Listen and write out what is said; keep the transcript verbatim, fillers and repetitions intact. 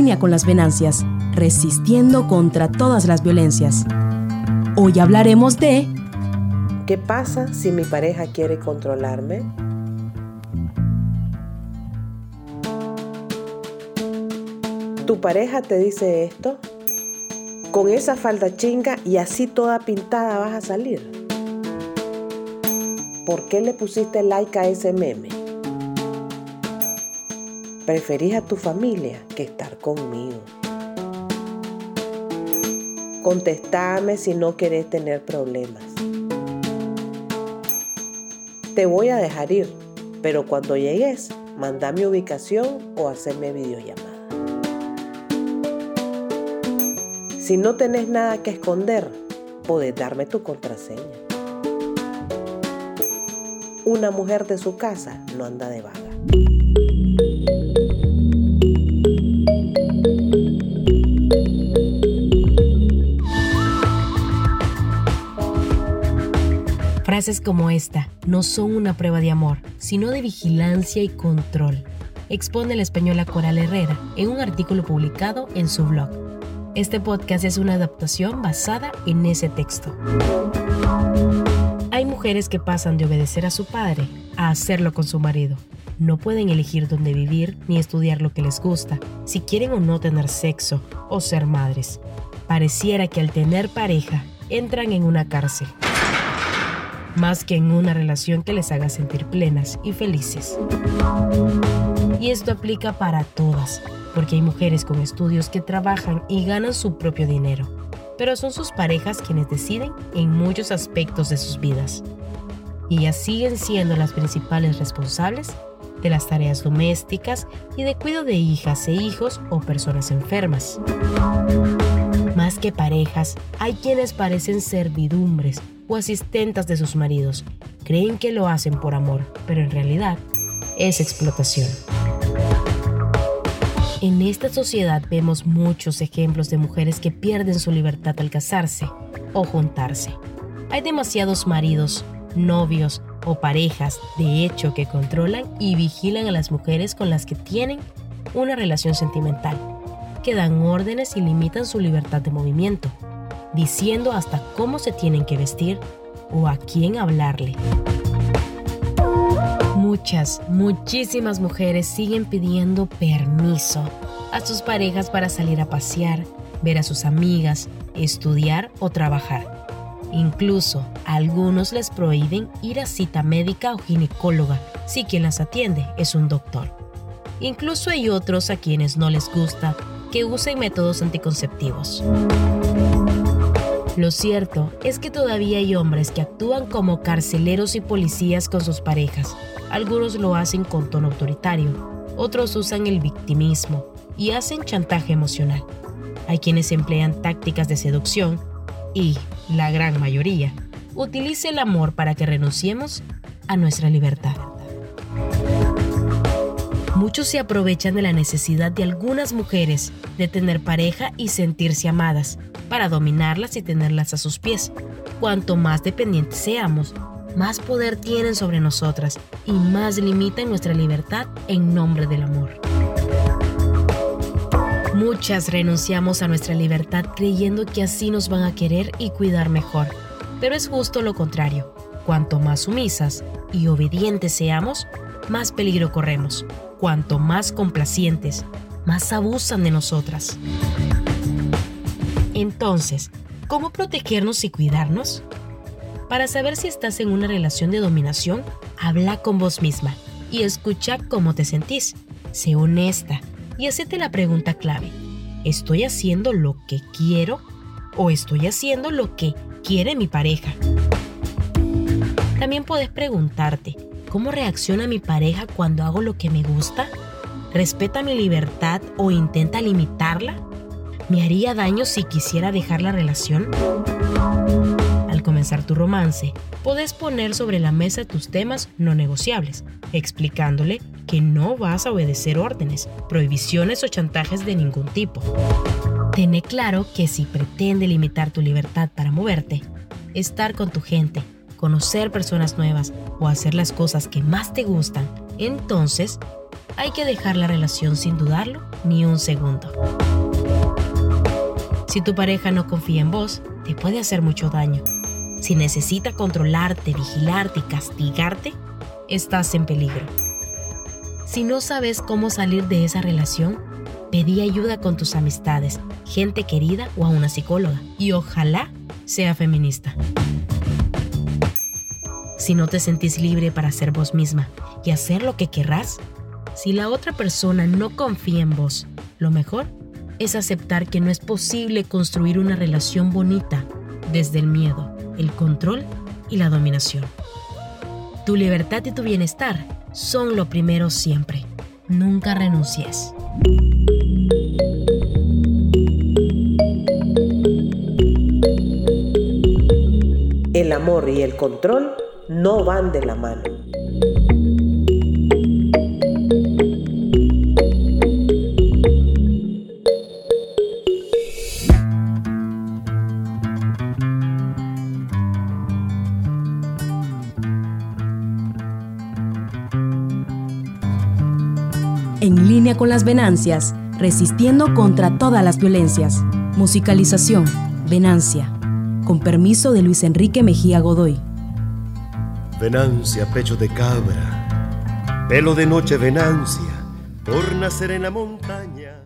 línea con las venancias, resistiendo contra todas las violencias. Hoy hablaremos de... ¿Qué pasa si mi pareja quiere controlarme? ¿Tu pareja te dice esto? Con esa falda chinga y así toda pintada vas a salir. ¿Por qué le pusiste like a ese meme? Preferís a tu familia que estar conmigo. Contestame si no querés tener problemas. Te voy a dejar ir, pero cuando llegues, manda mi ubicación o hacerme videollamada. Si no tenés nada que esconder, podés darme tu contraseña. Una mujer de su casa no anda de vaga. Frases como esta no son una prueba de amor, sino de vigilancia y control, expone la española Coral Herrera en un artículo publicado en su blog. Este podcast es una adaptación basada en ese texto. Hay mujeres que pasan de obedecer a su padre a hacerlo con su marido. No pueden elegir dónde vivir ni estudiar lo que les gusta, si quieren o no tener sexo o ser madres. Pareciera que al tener pareja entran en una cárcel, más que en una relación que les haga sentir plenas y felices. Y esto aplica para todas, porque hay mujeres con estudios que trabajan y ganan su propio dinero, pero son sus parejas quienes deciden en muchos aspectos de sus vidas. Y ellas siguen siendo las principales responsables de las tareas domésticas y de cuidado de hijas e hijos o personas enfermas. Más que parejas, hay quienes parecen servidumbres o asistentas de sus maridos. Creen que lo hacen por amor, pero en realidad es explotación. En esta sociedad vemos muchos ejemplos de mujeres que pierden su libertad al casarse o juntarse. Hay demasiados maridos, novios o parejas, de hecho, que controlan y vigilan a las mujeres con las que tienen una relación sentimental, que dan órdenes y limitan su libertad de movimiento, diciendo hasta cómo se tienen que vestir o a quién hablarle. Muchas, muchísimas mujeres siguen pidiendo permiso a sus parejas para salir a pasear, ver a sus amigas, estudiar o trabajar. Incluso a algunos les prohíben ir a cita médica o ginecóloga si quien las atiende es un doctor. Incluso hay otros a quienes no les gusta que usen métodos anticonceptivos. Lo cierto es que todavía hay hombres que actúan como carceleros y policías con sus parejas. Algunos lo hacen con tono autoritario, otros usan el victimismo y hacen chantaje emocional. Hay quienes emplean tácticas de seducción y, la gran mayoría, utiliza el amor para que renunciemos a nuestra libertad. Muchos se aprovechan de la necesidad de algunas mujeres de tener pareja y sentirse amadas, para dominarlas y tenerlas a sus pies. Cuanto más dependientes seamos, más poder tienen sobre nosotras y más limitan nuestra libertad en nombre del amor. Muchas renunciamos a nuestra libertad creyendo que así nos van a querer y cuidar mejor, pero es justo lo contrario. Cuanto más sumisas y obedientes seamos, más peligro corremos. Cuanto más complacientes, más abusan de nosotras. Entonces, ¿cómo protegernos y cuidarnos? Para saber si estás en una relación de dominación, habla con vos misma y escucha cómo te sentís. Sé honesta y hacete la pregunta clave. ¿Estoy haciendo lo que quiero o estoy haciendo lo que quiere mi pareja? También puedes preguntarte, ¿cómo reacciona mi pareja cuando hago lo que me gusta? ¿Respeta mi libertad o intenta limitarla? ¿Me haría daño si quisiera dejar la relación? Al comenzar tu romance, podés poner sobre la mesa tus temas no negociables, explicándole que no vas a obedecer órdenes, prohibiciones o chantajes de ningún tipo. Tené claro que si pretende limitar tu libertad para moverte, estar con tu gente, conocer personas nuevas o hacer las cosas que más te gustan, entonces hay que dejar la relación sin dudarlo ni un segundo. Si tu pareja no confía en vos, te puede hacer mucho daño. Si necesita controlarte, vigilarte y castigarte, estás en peligro. Si no sabes cómo salir de esa relación, pedí ayuda con tus amistades, gente querida o a una psicóloga. Y ojalá sea feminista. Si no te sentís libre para ser vos misma y hacer lo que querrás, si la otra persona no confía en vos, lo mejor es aceptar que no es posible construir una relación bonita desde el miedo, el control y la dominación. Tu libertad y tu bienestar son lo primero siempre. Nunca renuncies. El amor y el control no van de la mano. En línea con las Venancias, resistiendo contra todas las violencias. Musicalización, Venancia. Con permiso de Luis Enrique Mejía Godoy. Venancia, pecho de cabra, pelo de noche, Venancia, por nacer en la montaña.